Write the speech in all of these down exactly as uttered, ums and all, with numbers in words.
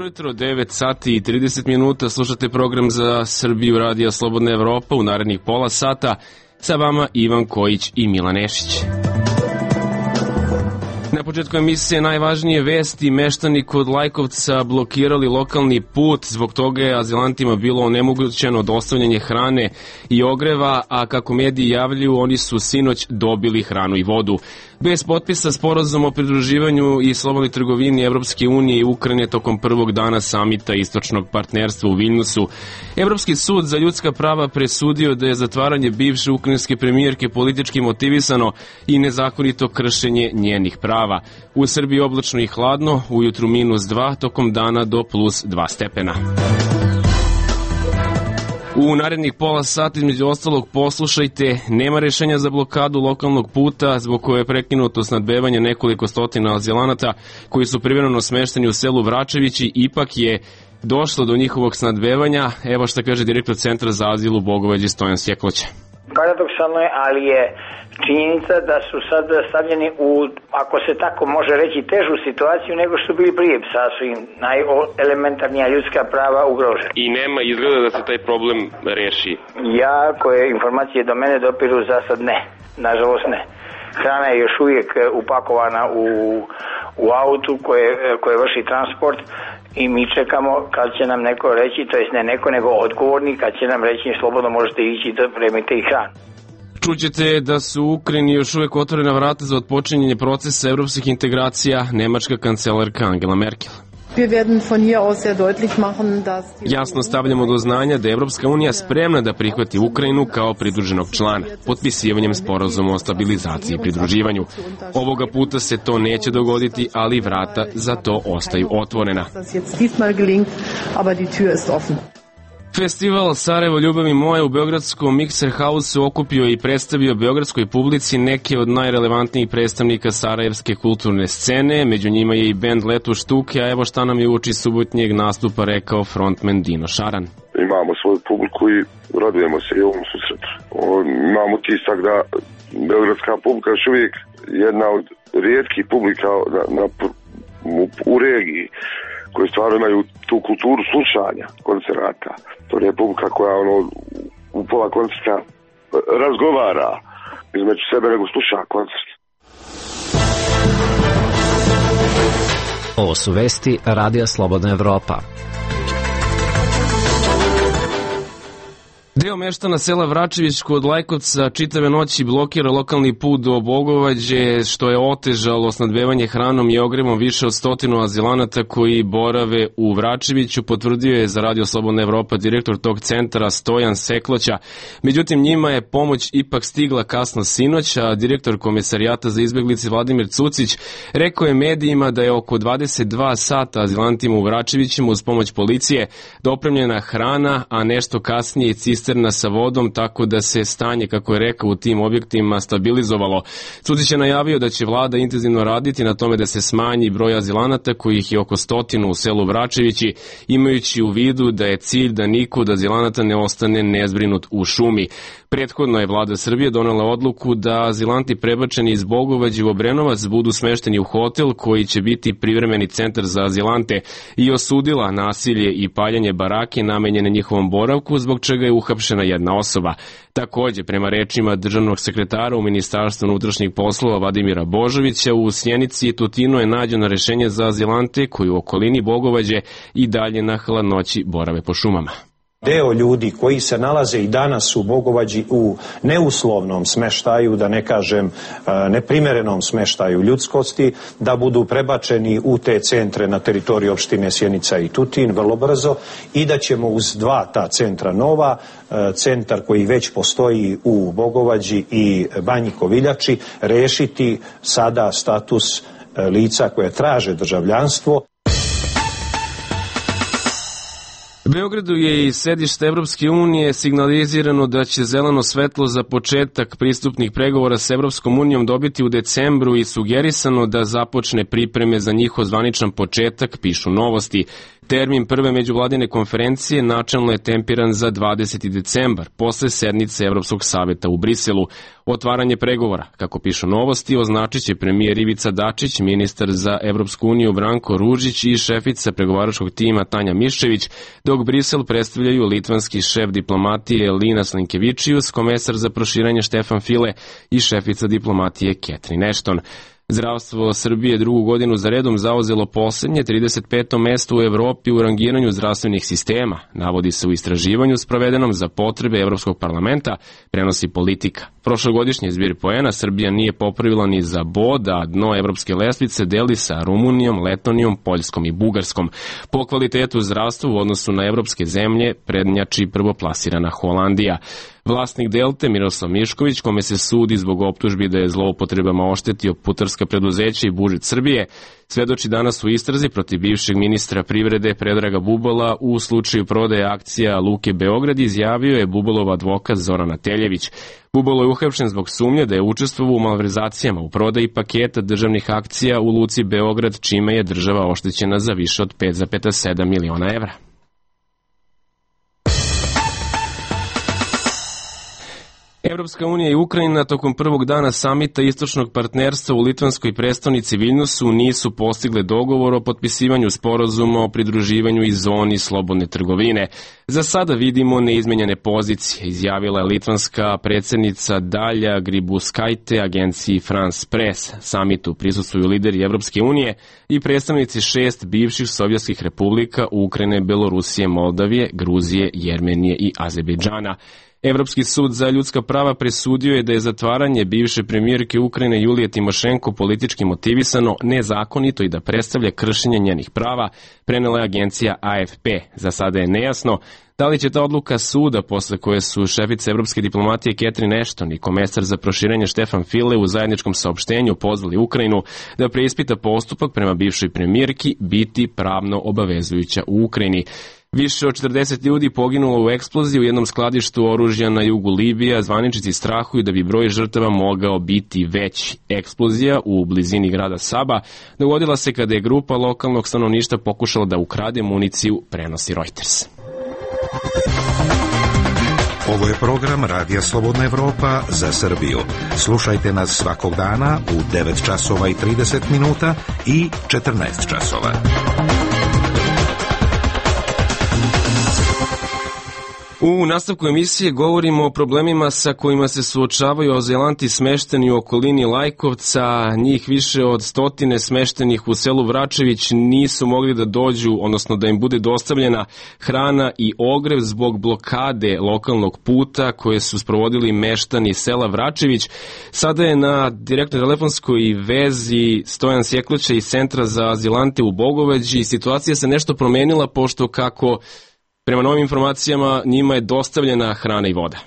jutro, devet sati i trideset minuta, slušate program za Srbiju Radija Slobodna Evropa u narednih pola sata. Sa vama Ivan Kojić i Milan Nešić. Na početku emisije najvažnije vesti. Meštani kod Lajkovca blokirali lokalni put, zbog toga je azilantima bilo onemogućeno dostavljanje hrane i ogreva, a kako mediji javljaju, oni su sinoć dobili hranu i vodu. Bez potpisa sporazum o pridruživanju i slobodnoj trgovini Evropske unije i Ukrajine tokom prvog dana samita istočnog partnerstva u Viljnusu. Evropski sud za ljudska prava presudio da je zatvaranje bivše ukrajinske premijerke politički motivisano i nezakonito kršenje njenih prava. U Srbiji oblačno i hladno, ujutru minus dva, tokom dana do plus dva stepena. U narednih pola sata između ostalog poslušajte, nema rešenja za blokadu lokalnog puta zbog koje je prekinuto snabdevanje nekoliko stotina azilanata koji su privremeno smešteni u selu Vračevići, ipak je došlo do njihovog snabdevanja. Evo šta kaže direktor Centra za azil u Bogovađi Stojan Sjekloća. Paradoksalno je, ali je činjenica da su sad stavljeni u, ako se tako može reći, težu situaciju nego što su bili prije, sa su im najelementarnija ljudska prava ugrožena. I nema izgleda da se taj problem reši? Ja, koje informacije do mene dopiru, za sad ne, nažalost ne. Hrana je još uvijek upakovana u, u autu koje, koje vrši transport i mi čekamo kad će nam neko reći, to jest ne neko nego odgovorni, kad će nam reći slobodno možete ići da premite i hranu. Čućete da su u Ukrajini još uvijek otvorena vrata za otpočinjenje procesa evropskih integracija, nemačka kancelarka Angela Merkel. Jasno stavljamo do znanja da je Evropska unija spremna da prihvati Ukrajinu kao pridruženog člana, potpisivanjem sporazuma o stabilizaciji i pridruživanju. Ovoga puta se to neće dogoditi, ali vrata za to ostaju otvorena. Festival Sarajevo ljubavi moje u beogradskom Mikser Hausu okupio i predstavio beogradskoj publici neke od najrelevantnijih predstavnika sarajevske kulturne scene, među njima je i bend Letu štuke, a evo šta nam je uoči subotnjeg nastupa rekao frontman Dino Šaran. Imamo svoju publiku i radujemo se i ovom susretu. Imamo utisak da beogradska publika još uvijek jedna od rijetkih publika na, na, u, u regiji koji stvarno imaju tu kulturu slušanja koncerata. To je publika koja ono, u pola koncerta razgovara između sebe nego sluša koncert. Ovo su vesti Radija Slobodna Evropa. Deo meštana sela Vračević kod Lajkovca čitave noći blokira lokalni put do Bogovađe, što je otežalo snabdevanje hranom i ogrevom više od stotinu azilanata koji borave u Vračeviću, potvrdio je za Radio Slobodna Evropa direktor tog centra Stojan Sjekloća. Međutim, njima je pomoć ipak stigla kasno sinoć, a direktor Komesarijata za izbeglice Vladimir Cucić rekao je medijima da je oko dvadeset dva sata azilantima u Vračevićima uz pomoć policije dopremljena hrana, a nešto kasnije i cisterna sa vodom, tako da se stanje, kako je rekao, u tim objektima stabilizovalo. Cucić je najavio da će vlada intenzivno raditi na tome da se smanji broj azilanata, kojih je oko stotinu u selu Vračevići, imajući u vidu da je cilj da niko od azilanata ne ostane nezbrinut u šumi. Prethodno je vlada Srbije donela odluku da azilanti prebačeni iz Bogovađe u Obrenovac budu smešteni u hotel koji će biti privremeni centar za azilante i osudila nasilje i paljenje barake namenjene njihovom boravku, zbog čega je uhapšena jedna osoba. Takođe, prema rečima državnog sekretara u Ministarstvu unutrašnjih poslova Vladimira Božovića, u Sjenici i Tutinu je nađeno rešenje za azilante koji u okolini Bogovađe i dalje na hladnoći borave po šumama. Deo ljudi koji se nalaze i danas u Bogovađi u neuslovnom smeštaju, da ne kažem neprimerenom smeštaju ljudskosti, da budu prebačeni u te centre na teritoriju opštine Sjenica i Tutin vrlo brzo i da ćemo uz dva ta centra nova, centar koji već postoji u Bogovađi i Banji Koviljači, rešiti sada status lica koje traže državljanstvo. Beogradu je i sedište Evropske unije signalizirano da će zeleno svetlo za početak pristupnih pregovora s Evropskom unijom dobiti u decembru i sugerisano da započne pripreme za njihov zvaničan početak, pišu Novosti. Termin prve međuvladine konferencije načelno je tempiran za dvadeseti decembar, posle sednice Evropskog saveta u Briselu. Otvaranje pregovora, kako pišu Novosti, označit će premijer Ivica Dačić, ministar za Evropsku uniju Branko Ružić i šefica pregovaračkog tima Tanja Miščević, dok Brisel predstavljaju litvanski šef diplomatije Linas Linkevičius, komesar za proširanje Štefan File i šefica diplomatije Catherine Ashton. Zdravstvo Srbije drugu godinu za redom zauzelo poslednje trideset peto mesto u Evropi u rangiranju zdravstvenih sistema, navodi se u istraživanju sprovedenom za potrebe Evropskog parlamenta, prenosi Politika. Prošlogodišnji zbir poena Srbija nije popravila ni za bod, a dno evropske lestvice deli sa Rumunijom, Letonijom, Poljskom i Bugarskom. Po kvalitetu zdravstva u odnosu na evropske zemlje prednjači prvoplasirana Holandija. Vlasnik Delte, Miroslav Mišković, kome se sudi zbog optužbi da je zloupotrebama oštetio putarska preduzeća i budžet Srbije, svedoči danas u istrazi protiv bivšeg ministra privrede Predraga Bubala u slučaju prodaje akcija Luke Beograd, izjavio je Bubalov advokat Zoran Ateljević. Bubalo je uhapšen zbog sumnje da je učestvovao u malverzacijama u prodaji paketa državnih akcija u Luci Beograd, čime je država oštećena za više od pet zarez sedam miliona evra. Evropska unija i Ukrajina tokom prvog dana samita istočnog partnerstva u litvanskoj prestonici Viljnusu nisu postigle dogovor o potpisivanju sporazuma o pridruživanju i zoni slobodne trgovine. Za sada vidimo neizmenjene pozicije, izjavila je litvanska predsjednica Dalja Grybauskaitė agenciji France Press. Samitu prisustvuju lideri Evropske unije i predstavnici šest bivših sovjetskih republika Ukrajine, Belorusije, Moldavije, Gruzije, Jermenije i Azerbejdžana. Evropski sud za ljudska prava presudio je da je zatvaranje bivše premijerke Ukrajine Julije Timošenko politički motivisano, nezakonito i da predstavlja kršenje njenih prava, prenela je agencija A F P. Za sada je nejasno da li će ta odluka suda, posle koje su šefice evropske diplomatije Catherine Ashton i komesar za proširenje Štefan File u zajedničkom saopštenju pozvali Ukrajinu da preispita postupak prema bivšoj premijerki, biti pravno obavezujuća u Ukrajini. Više od četrdeset ljudi poginulo u eksploziji u jednom skladištu oružja na jugu Libije. Zvaničnici strahuju da bi broj žrtava mogao biti veći. Eksplozija u blizini grada Saba dogodila se kada je grupa lokalnog stanovništva pokušala da ukrade municiju, prenosi Reuters. Ovo je program Radija Slobodna Evropa za Srbiju. Slušajte nas svakog dana u devet časova i trideset minuta i četrnaest časova. U nastavku emisije govorimo o problemima sa kojima se suočavaju azilanti smešteni u okolini Lajkovca. Njih više od stotine smeštenih u selu Vračević nisu mogli da dođu, odnosno da im bude dostavljena hrana i ogrev zbog blokade lokalnog puta koje su sprovodili meštani sela Vračević. Sada je na direktnoj telefonskoj vezi Stojan Sjeklića iz Centra za azilante u Bogovađi. Situacija se nešto promenila pošto, kako prema novim informacijama, njima je dostavljena hrana i voda.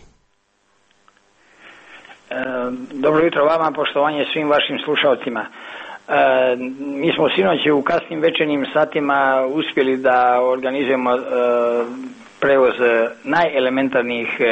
E, dobro jutro vama, poštovanje svim vašim slušalcima. E, mi smo sinoć u kasnim večernjim satima uspjeli da organizujemo e, prevoz najelementarnijih e,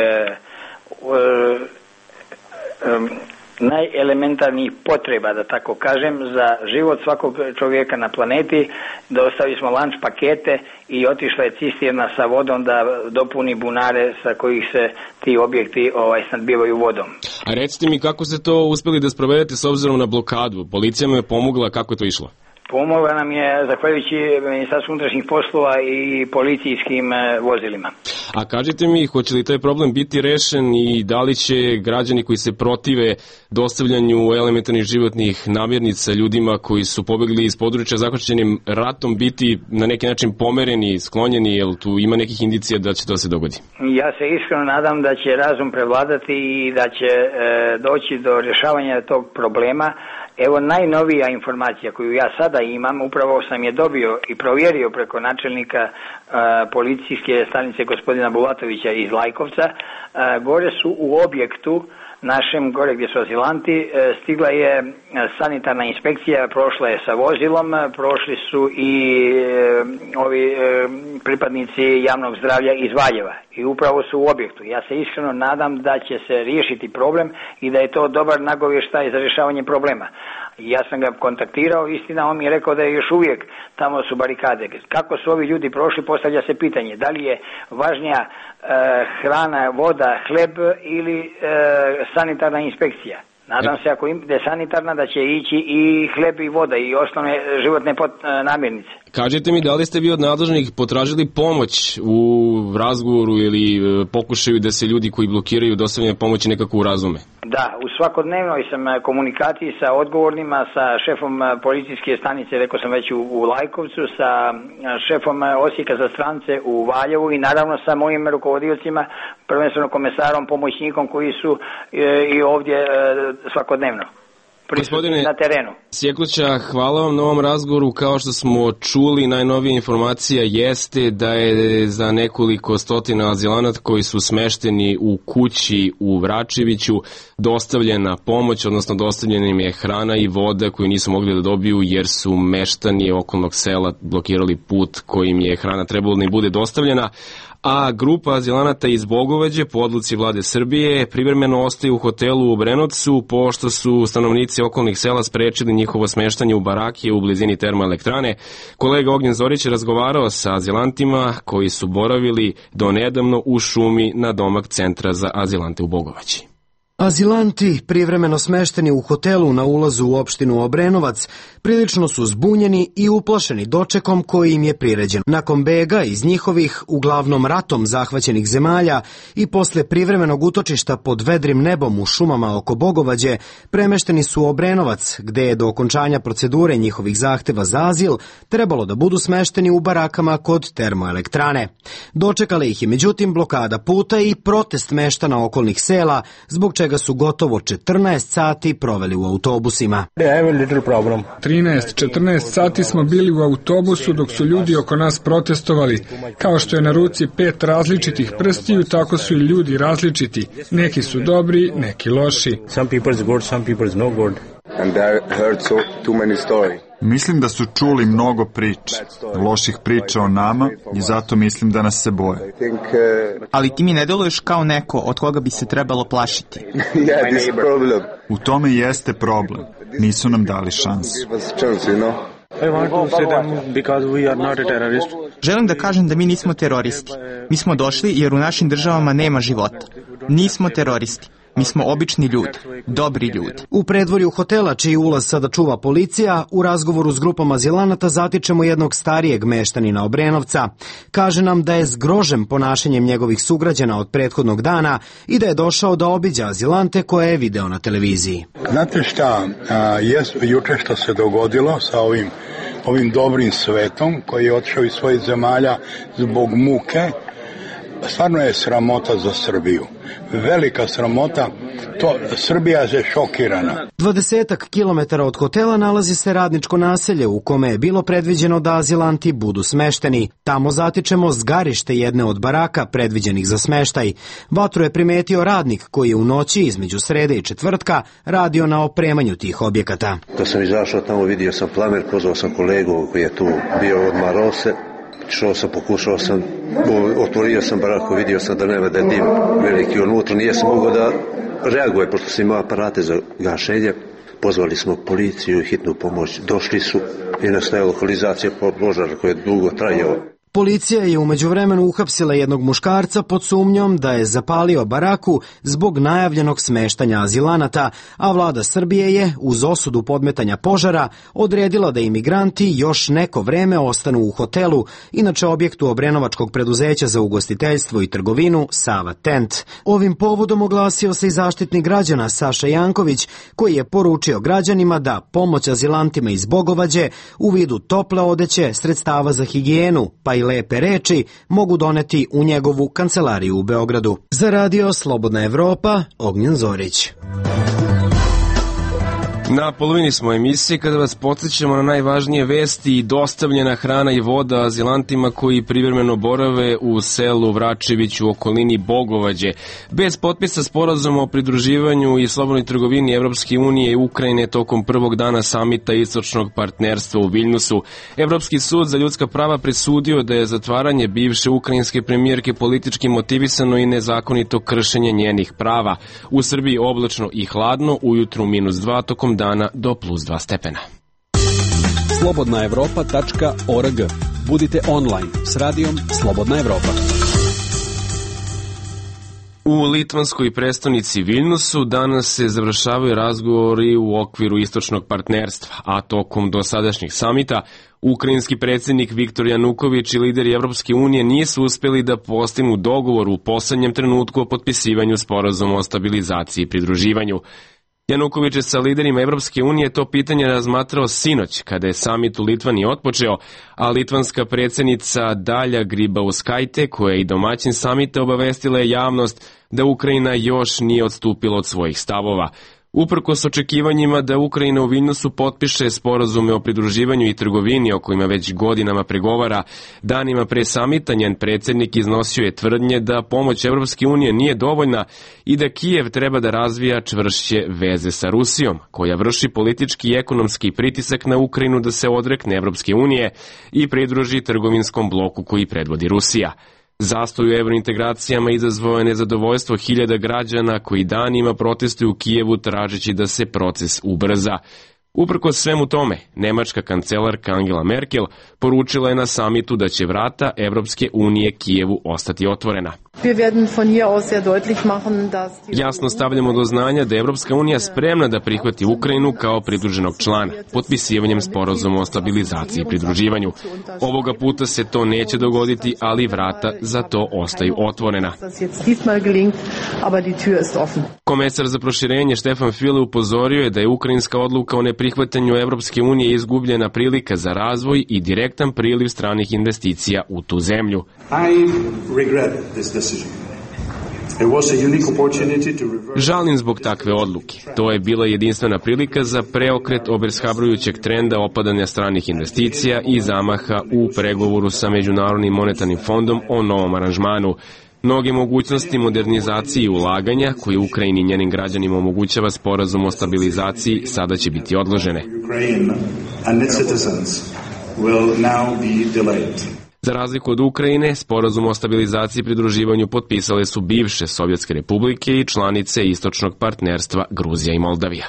e, najelementarnijih potreba, da tako kažem, za život svakog čovjeka na planeti. Dostavili smo lanč pakete i otišla je cisterna sa vodom da dopuni bunare sa kojih se ti objekti ovaj, snadbivaju vodom. A recite mi, kako ste to uspjeli da sprovedete s obzirom na blokadu? Policija mu je pomogla, kako je to išlo? Pomogla nam je zahvaljujući Ministarstvu unutrašnjih poslova i policijskim vozilima. A kažite mi, hoće li taj problem biti rešen i da li će građani koji se protive dostavljanju elementarnih životnih namirnica ljudima koji su pobegli iz područja zahvaćenim ratom biti na neki način pomereni, sklonjeni, jer tu ima nekih indicija da će to se dogodi? Ja se iskreno nadam da će razum prevladati i da će e, doći do rješavanja tog problema. Evo najnovija informacija koju ja sada imam, upravo sam je dobio i provjerio preko načelnika uh, policijske stanice gospodina Bulatovića iz Lajkovca. Uh, gore su u objektu našem, gore gdje su azilanti, uh, stigla je sanitarna inspekcija, prošla je sa vozilom, prošli su i uh, ovi uh, pripadnici javnog zdravlja iz Valjeva. i upravo su u objektu. Ja se iskreno nadam da će se riješiti problem i da je to dobar nagovještaj za rješavanje problema. Ja sam ga kontaktirao, istina, on mi je rekao da je još uvijek tamo su barikade. Kako su ovi ljudi prošli, postavlja se pitanje. Da li je važnija e, hrana, voda, hleb ili e, sanitarna inspekcija? Nadam se ako im, da je sanitarna da će ići i hleb i voda i osnovne životne pot, e, namirnice. Kažite mi, da li ste vi od nadležnih potražili pomoć u razgovoru ili e, pokušaju da se ljudi koji blokiraju dostavljanje pomoći nekako urazume? Da, u svakodnevnoj sam komunikaciji sa odgovornima, sa šefom policijske stanice, rekao sam već u, u Lajkovcu, sa šefom Osijeka za strance u Valjevu i naravno sa mojim rukovodiocima, prvenstveno komesarom, pomoćnikom koji su e, i ovdje e, svakodnevno. Gospodine na terenu. Sjeklića, hvala vam na ovom razgovoru. Kao što smo čuli, najnovija informacija jeste da je za nekoliko stotina azilanata koji su smešteni u kući u Vračeviću dostavljena pomoć, odnosno dostavljena im je hrana i voda koju nisu mogli da dobiju jer su meštani okolnog sela blokirali put kojim je hrana trebalo da im bude dostavljena. A grupa azilanata iz Bogovađe po odluci vlade Srbije privremeno ostaje u hotelu u Obrenovcu pošto su stanovnici okolnih sela sprečili njihovo smeštanje u barake u blizini termoelektrane. Kolega Ognjen Zorić je razgovarao sa azilantima koji su boravili do nedavno u šumi na domak Centra za azilante u Bogovađi. Azilanti, privremeno smešteni u hotelu na ulazu u opštinu Obrenovac, prilično su zbunjeni i uplašeni dočekom koji im je priređen. Nakon bega iz njihovih, uglavnom ratom zahvaćenih zemalja i posle privremenog utočišta pod vedrim nebom u šumama oko Bogovađe, premešteni su u Obrenovac, gde je do okončanja procedure njihovih zahteva za azil trebalo da budu smešteni u barakama kod termoelektrane. Dočekala ih je međutim blokada puta i protest meštana okolnih sela, zbog čega su gotovo četrnaest sati proveli u autobusima. trinaest četrnaest sati smo bili u autobusu dok su ljudi oko nas protestovali. Kao što je na ruci pet različitih prstiju, tako su i ljudi različiti. Neki su dobri, neki loši. Mislim da su čuli mnogo priča, loših priča o nama i zato mislim da nas se boje. Ali ti mi ne deluješ kao neko od koga bi se trebalo plašiti. U tome jeste problem. Nisu nam dali šansu. Želim da kažem da mi nismo teroristi. Mi smo došli jer u našim državama nema života. Nismo teroristi. Mi smo obični ljudi, dobri ljudi. U predvorju hotela, čiji ulaz sada čuva policija, u razgovoru s grupom azilanata zatičemo jednog starijeg meštanina Obrenovca. Kaže nam da je zgrožen ponašanjem njegovih sugrađana od prethodnog dana i da je došao da obiđa azilante koje je video na televiziji. Znate šta, a, jes, juče što se dogodilo sa ovim, ovim dobrim svetom koji je otišao iz svojih zemalja zbog muke, stvarno je sramota za Srbiju. Velika sramota, to Srbija je šokirana. Dvadesetak kilometara od hotela nalazi se radničko naselje u kome je bilo predviđeno da azilanti budu smešteni. Tamo zatičemo zgarište jedne od baraka predviđenih za smeštaj. Vatru je primetio radnik koji je u noći između srede i četvrtka radio na opremanju tih objekata. Kad sam izašao tamo, vidio sam plamer, pozvao sam kolegu koji je tu bio od Marose. Šao sam, pokušao sam, otvorio sam baraku, vidio sam da nema, da je dim veliki unutra, nije sam mogao da reaguje, pošto sam imao aparate za gašenje. Pozvali smo policiju i hitnu pomoć, došli su i nastaje lokalizacija požara koja je dugo trajao. Policija je u međuvremenu uhapsila jednog muškarca pod sumnjom da je zapalio baraku zbog najavljenog smeštanja azilanata, a vlada Srbije je, uz osudu podmetanja požara, odredila da imigranti još neko vreme ostanu u hotelu, inače objektu Obrenovačkog preduzeća za ugostiteljstvo i trgovinu Sava Tent. Ovim povodom oglasio se i zaštitnik građana Saša Janković, koji je poručio građanima da pomoć azilantima iz Bogovađe u vidu tople odeće, sredstava za higijenu, pa i lepe reči mogu doneti u njegovu kancelariju u Beogradu. Za radio Slobodna Evropa, Ognjen Zorić. Na polovini smo emisije kada vas podsjećamo na najvažnije vesti i dostavljena hrana i voda azilantima koji privremeno borave u selu Vračević u okolini Bogovađe. Bez potpisa sporazuma o pridruživanju i slobodnoj trgovini Evropske unije i Ukrajine tokom prvog dana samita istočnog partnerstva u Viljnusu, Evropski sud za ljudska prava presudio da je zatvaranje bivše ukrajinske premijerke politički motivisano i nezakonito kršenje njenih prava. U Srbiji oblačno i hladno, ujutru minus dva, tokom dana do plus dva stepena. slobodna evropa tačka org. Budite online s radijom Slobodna Evropa. U litvanskoj prestonici Viljnusu danas se završavaju razgovori u okviru istočnog partnerstva, a tokom dosadašnjih samita ukrajinski predsjednik Viktor Januković i lideri Evropske unije nisu uspjeli da postignu dogovor u poslednjem trenutku o potpisivanju sporazuma o stabilizaciji i pridruživanju. Januković je sa liderima Evropske unije to pitanje razmatrao sinoć, kada je samit u Litvani otpočeo, a litvanska predsjednica Dalja Grybauskaitė, koja je i domaćin samita, obavestila je javnost da Ukrajina još nije odstupila od svojih stavova. Uprkos očekivanjima da Ukrajina u Viljnusu potpiše sporazume o pridruživanju i trgovini o kojima već godinama pregovara, danima pre samita njen predsjednik iznosio je tvrdnje da pomoć Evropske unije nije dovoljna i da Kijev treba da razvija čvršće veze sa Rusijom, koja vrši politički i ekonomski pritisak na Ukrajinu da se odrekne Evropske unije i pridruži trgovinskom bloku koji predvodi Rusija. Zastoj u evrointegracijama izazvao je nezadovoljstvo hiljada građana koji danima protestuju u Kijevu tražeći da se proces ubrza. Uprkos svemu tome, nemačka kancelarka Angela Merkel poručila je na samitu da će vrata Evropske unije Kijevu ostati otvorena. Jasno stavljamo do znanja da je Evropska unija spremna da prihvati Ukrajinu kao pridruženog člana, potpisivanjem sporazuma o stabilizaciji i pridruživanju. Ovoga puta se to neće dogoditi, ali vrata za to ostaju otvorena. Komesar za proširenje Štefan Füle upozorio je da je ukrajinska odluka o neprihvatanju Evropske unije izgubljena prilika za razvoj i direktan priliv stranih investicija u tu zemlju. Žalim zbog takve odluke. To je bila jedinstvena prilika za preokret obeshrabrujućeg trenda opadanja stranih investicija i zamaha u pregovoru sa Međunarodnim monetarnim fondom o novom aranžmanu. Mnoge mogućnosti modernizacije i ulaganja, koje Ukrajini i njenim građanima omogućava sporazum o stabilizaciji, sada će biti odložene. Za razliku od Ukrajine, sporazum o stabilizaciji i pridruživanju potpisale su bivše Sovjetske republike i članice istočnog partnerstva Gruzija i Moldavija.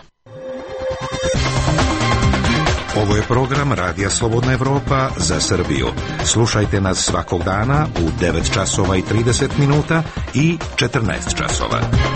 Ovo je program Radija Slobodna Evropa za Srbiju. Slušajte nas svakog dana u devet časova i trideset minuta i četrnaest časova.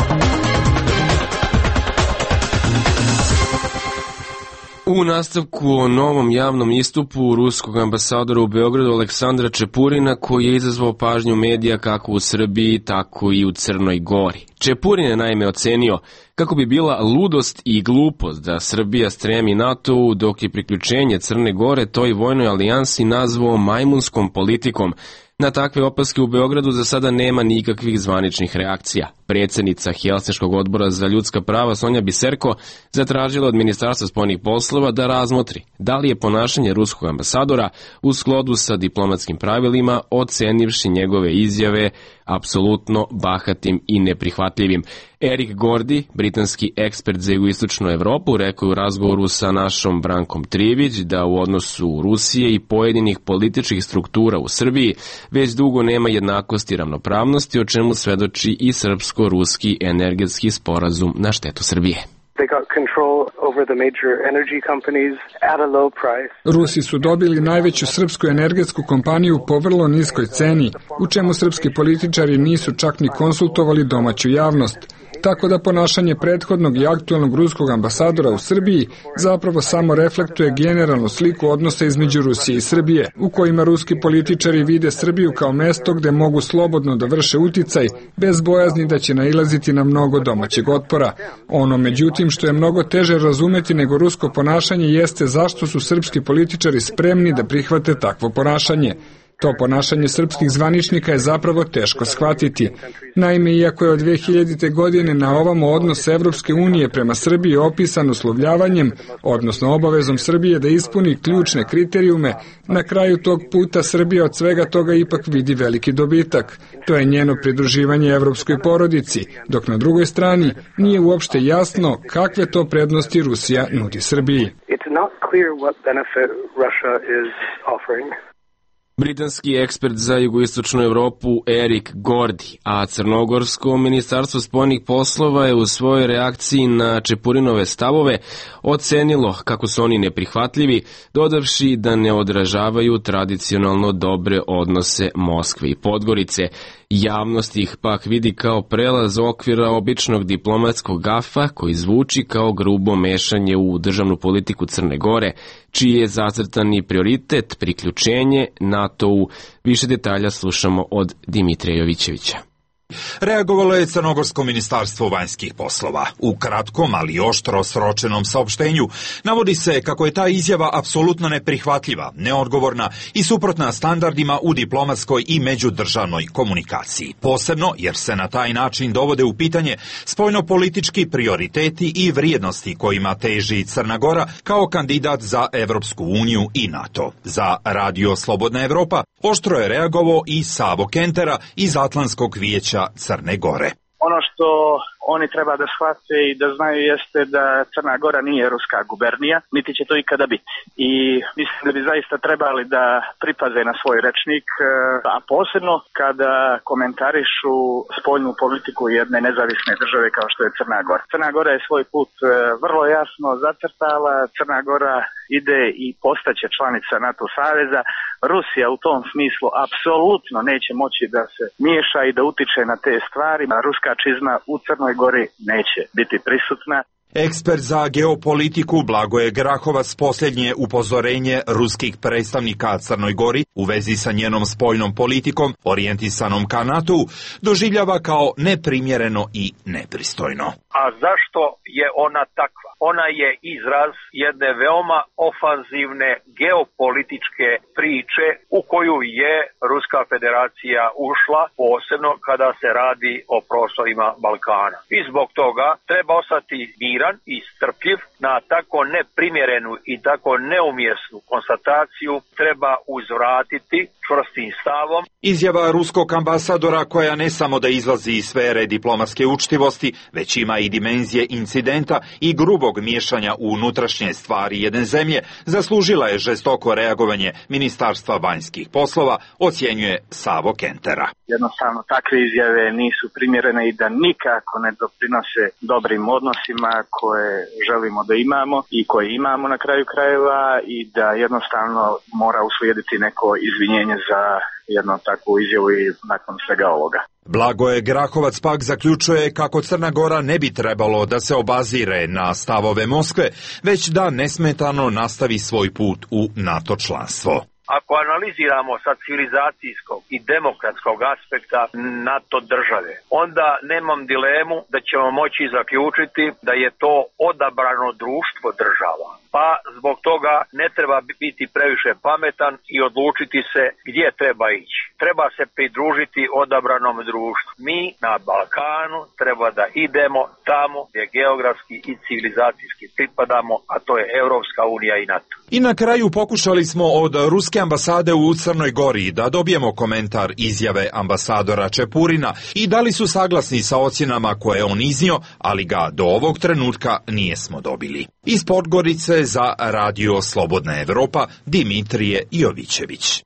U nastavku o novom javnom istupu ruskog ambasadora u Beogradu Aleksandra Čepurina, koji je izazvao pažnju medija kako u Srbiji, tako i u Crnoj Gori. Čepurin je naime ocenio kako bi bila ludost i glupost da Srbija stremi NATO-u, dok je priključenje Crne Gore toj vojnoj alijansi nazvao majmunskom politikom. Na takve opaske u Beogradu za sada nema nikakvih zvaničnih reakcija. Predsjednica Helsinškog odbora za ljudska prava Sonja Biserko zatražila od Ministarstva spoljnih poslova da razmotri da li je ponašanje ruskog ambasadora u skladu sa diplomatskim pravilima, ocenivši njegove izjave apsolutno bahatim i neprihvatljivim. Erik Gordi, britanski ekspert za jugoistočnu Evropu, rekao je u razgovoru sa našom Brankom Trivić da u odnosu Rusije i pojedinih političkih struktura u Srbiji već dugo nema jednakosti i ravnopravnosti, o čemu svedoči i srpsko-ruski energetski sporazum na štetu Srbije. Rusi su dobili najveću srpsku energetsku kompaniju po vrlo niskoj ceni, u čemu srpski političari nisu čak ni konsultovali domaću javnost. Tako da ponašanje prethodnog i aktualnog ruskog ambasadora u Srbiji zapravo samo reflektuje generalnu sliku odnosa između Rusije i Srbije, u kojima ruski političari vide Srbiju kao mesto gde mogu slobodno da vrše uticaj, bez bojazni da će nailaziti na mnogo domaćeg otpora. Ono, međutim, što je mnogo teže razumeti nego rusko ponašanje jeste zašto su srpski političari spremni da prihvate takvo ponašanje. To ponašanje srpskih zvaničnika je zapravo teško shvatiti. Naime, iako je od dve hiljadite. godine na ovamo odnos Evropske unije prema Srbiji opisan uslovljavanjem, odnosno obavezom Srbije da ispuni ključne kriterijume, na kraju tog puta Srbija od svega toga ipak vidi veliki dobitak. To je njeno pridruživanje evropskoj porodici, dok na drugoj strani nije uopšte jasno kakve to prednosti Rusija nudi Srbiji. Britanski ekspert za jugoistočnu Evropu Erik Gordi, a Crnogorsko ministarstvo spoljnih poslova je u svojoj reakciji na Čepurinove stavove ocenilo kako su oni neprihvatljivi, dodavši da ne odražavaju tradicionalno dobre odnose Moskve i Podgorice. Javnost ih pak vidi kao prelaz okvira običnog diplomatskog gafa koji zvuči kao grubo mešanje u državnu politiku Crne Gore, čiji je zacrtani prioritet priključenje NATO-u. Više detalja slušamo od Dimitrija Jovićevića. Reagovalo je Crnogorsko ministarstvo vanjskih poslova. U kratkom, ali oštro sročenom saopštenju navodi se kako je ta izjava apsolutno neprihvatljiva, neodgovorna i suprotna standardima u diplomatskoj i međudržavnoj komunikaciji. Posebno jer se na taj način dovode u pitanje spoljnopolitički prioriteti i vrijednosti kojima teži Crna Gora kao kandidat za Evropsku uniju i NATO. Za Radio Slobodna Evropa oštro je reagovao i Savo Kentera iz Atlantskog vijeća Crne Gore. Ono što oni treba da shvate i da znaju jeste da Crna Gora nije ruska gubernija, niti će to ikada biti. I mislim da bi zaista trebali da pripaze na svoj rečnik, a posebno kada komentarišu spoljnu politiku jedne nezavisne države kao što je Crna Gora. Crna Gora je svoj put vrlo jasno zacrtala, Crna Gora ide i postaće članica NATO saveza. Rusija u tom smislu apsolutno neće moći da se miješa i da utiče na te stvari. Ruska čizma u Crnoj Gori neće biti prisutna. Ekspert za geopolitiku Blagoje Grahovac posljednje upozorenje ruskih predstavnika Crnoj Gori u vezi sa njenom spoljnom politikom, orijentisanom ka NATO-u, doživljava kao neprimjereno i nepristojno. A zašto je ona takva? Ona je izraz jedne veoma ofanzivne geopolitičke priče u koju je Ruska federacija ušla, posebno kada se radi o prostorima Balkana. I zbog toga treba ostati miran i strpljiv. Na tako neprimjerenu i tako neumjesnu konstataciju treba uzvratiti čvrstim stavom. Izjava ruskog ambasadora, koja ne samo da izlazi iz sfere diplomatske učtivosti, već ima i dimenzije incidenta i grubog miješanja u unutrašnje stvari jedne zemlje, zaslužila je žestoko reagovanje Ministarstva vanjskih poslova, ocjenjuje Savo Kentera. Jednostavno takve izjave nisu primjerene i da nikako ne doprinose dobrim odnosima koje želimo da imamo i koje imamo na kraju krajeva, i da jednostavno mora uslijediti neko izvinjenje za jednu takvu izjavu i nakon svega ovoga. Blagoje Grahovac pak zaključuje kako Crna Gora ne bi trebalo da se obazire na stavove Moskve, već da nesmetano nastavi svoj put u NATO članstvo. Ako analiziramo sa civilizacijskog i demokratskog aspekta NATO države, onda nemam dilemu da ćemo moći zaključiti da je to odabrano društvo država. Pa zbog toga ne treba biti previše pametan i odlučiti se gdje treba ići. Treba se pridružiti odabranom društvu. Mi na Balkanu treba da idemo tamo gdje geografski i civilizacijski pripadamo, a to je Evropska unija i NATO. I na kraju pokušali smo od ruske ambasade u Crnoj Gori da dobijemo komentar izjave ambasadora Čepurina i da li su saglasni sa ocjenama koje je on iznio, ali ga do ovog trenutka nijesmo dobili. Iz Podgorice za Radio Slobodna Evropa, Dimitrije Jovićević.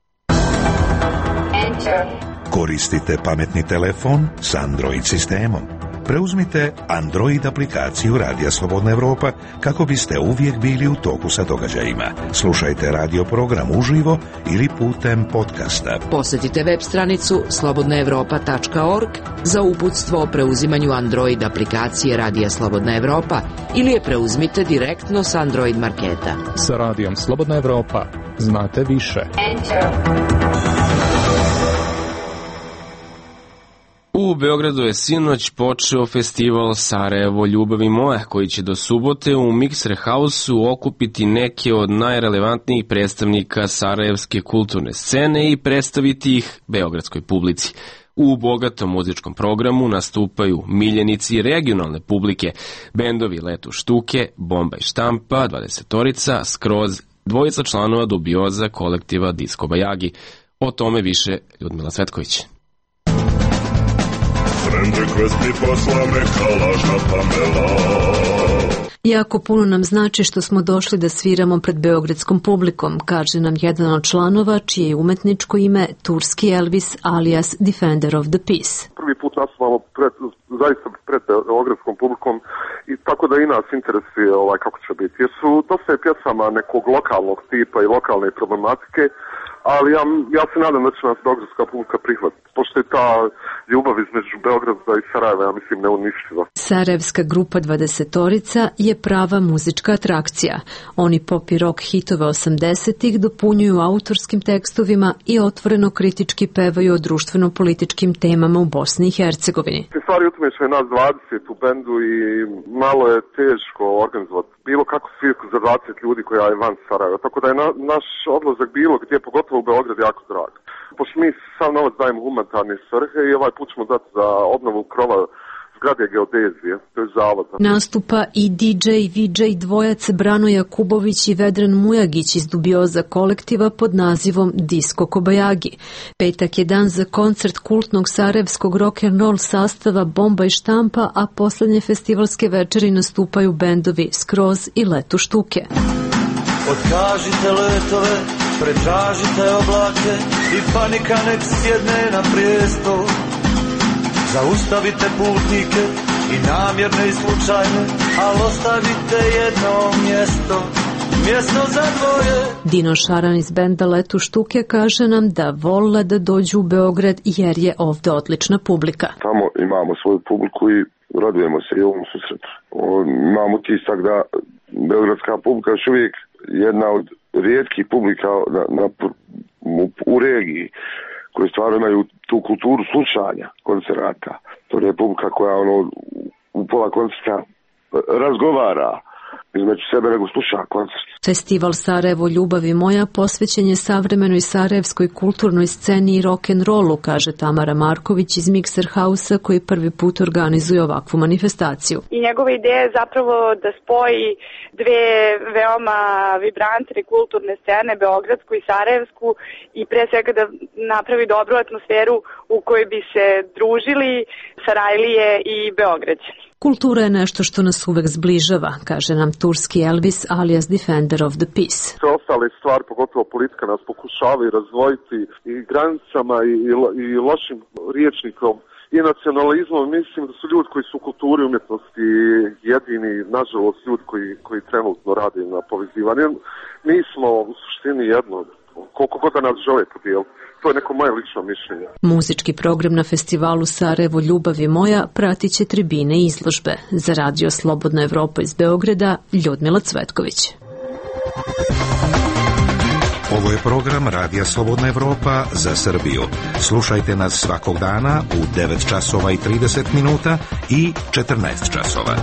Koristite pametni telefon s Android sistemom. Preuzmite Android aplikaciju Radija Slobodna Evropa kako biste uvijek bili u toku sa događajima. Slušajte radio program uživo ili putem podcasta. Posjetite web stranicu slobodna evropa tačka org za uputstvo o preuzimanju Android aplikacije Radija Slobodna Evropa ili je preuzmite direktno s Android marketa. Sa Radijom Slobodna Evropa znate više. Enter. U U Beogradu je sinoć počeo festival Sarajevo ljubavi moja, koji će do subote u Mikser Hausu okupiti neke od najrelevantnijih predstavnika sarajevske kulturne scene i predstaviti ih beogradskoj publici. U bogatom muzičkom programu nastupaju miljenici regionalne publike, bendovi Letu Štuke, Bomba i Štampa, dvadesetorica, Skroz, dvojica članova Dubioza kolektiva Disco Bajagi. O tome više Ljudmila Cvetković. Jako puno nam znači što smo došli da sviramo pred beogradskom publikom, kaže nam jedan od članova čije je umetničko ime Turski Elvis alias Defender of the Peace. Prvi put nastupamo pred, zaista pred beogradskom publikom i tako da i nas interesuje ovaj, kako će biti. Jer su dosta je pjesama nekog lokalnog tipa i lokalne problematike, ali ja, ja se nadam da će nas beogradska publika prihvatiti, pošto je ta ljubav između Beograda i Sarajeva, ja mislim, neuništiva. Sarajevska grupa dvadesetorica je prava muzička atrakcija. Oni pop i rock hitove osamdesetih dopunjuju autorskim tekstovima i otvoreno kritički pevaju o društveno-političkim temama u Bosni i Hercegovini. Te stvari u tome što je nas dvadeset u bendu i malo je teško organizovati bilo kako svirku za dvadeset ljudi koja je van Sarajeva, tako da je na, naš odlazak bilo gdje, pogotovo u Beograd, jako drag. Pošto mi sam novac dajemo humanitarne svrhe i ovaj put ćemo dati za obnovu krova zgrade geodezije, to je zavod. Nastupa i D J V J dvojac Brano Jakubović i Vedran Mujagić iz Dubioza kolektiva pod nazivom Disco Kobajagi. Petak je dan za koncert kultnog sarajevskog rock'n'roll sastava Bomba i Štampa, a poslednje festivalske večeri nastupaju bendovi Skroz i Letu Štuke. Otkažite letove, pretražite oblake i panika nek sjedne na prijesto. Zaustavite putnike i namjerne i slučajne, ali ostavite jedno mjesto, mjesto za dvoje. Dino Šaran iz benda Letu Štuke kaže nam da vole da dođu u Beograd jer je ovde odlična publika. Tamo imamo svoju publiku i radujemo se i ovom susretu. Imamo utisak da beogradska publika još uvijek jedna od rijetkih publika na, na, u, u regiji koji stvarno imaju tu kulturu slušanja koncerata. To je publika koja ono, u pola koncerta razgovara između sebe nego sluša koncert. Festival Sarajevo ljubavi moja posvećen je savremenoj sarajevskoj kulturnoj sceni i rock'n'rollu, kaže Tamara Marković iz Mikser Hausa koji prvi put organizuje ovakvu manifestaciju. I njegova ideja je zapravo da spoji dve veoma vibrantne kulturne scene, beogradsku i sarajevsku, i pre svega da napravi dobru atmosferu u kojoj bi se družili Sarajlije i Beograđani. Kultura je nešto što nas uvek zbližava, kaže nam Turski Elvis alias Defender of the Peace. Sve ostale stvari, pogotovo politika, nas pokušavaju razvojiti i granicama i, i, i lošim riječnikom i nacionalizmom. Mislim da su ljudi koji su u kulturi umjetnosti jedini, nažalost, ljudi koji, koji trenutno rade na povezivanju. Mi smo u suštini jedno, koliko god da nas žele podijeliti. To je neko moje lično mišljenje. Muzički program na festivalu Sarajevo ljubavi moja pratit će tribine i izložbe. Za Radio Slobodna Evropa iz Beograda, Ljudmila Cvetković. Ovo je program Radija Slobodna Evropa za Srbiju. Slušajte nas svakog dana u devet časova i trideset minuta i četrnaest časova.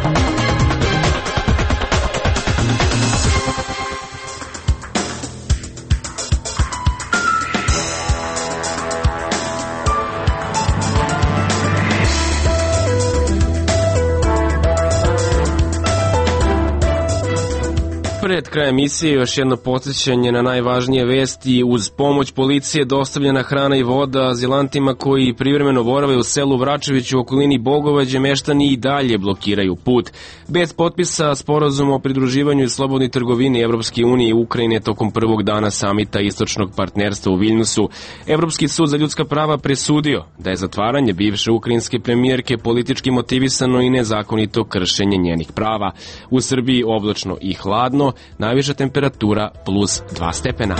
Pred krajem emisije još jedno podsjećanje na najvažnije vesti. Uz pomoć policije dostavljena hrana i voda azilantima koji privremeno borave u selu Vračević u okolini Bogovađe, meštani i dalje blokiraju put. Bez potpisa sporazuma o pridruživanju i slobodnoj trgovini Evropske unije i Ukrajine tokom prvog dana samita istočnog partnerstva u Viljnusu, Evropski sud za ljudska prava presudio da je zatvaranje bivše ukrajinske premijerke politički motivisano i nezakonito kršenje njenih prava. U Srbiji oblačno i hladno, najviša temperatura plus dva stepena.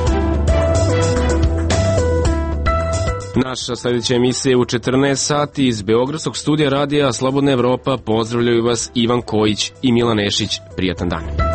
Naša sljedeća emisija je u četrnaest sati iz Beogradskog studija Radija Slobodna Evropa. Pozdravljaju vas Ivan Kojić i Milan Nešić. Prijatan dan.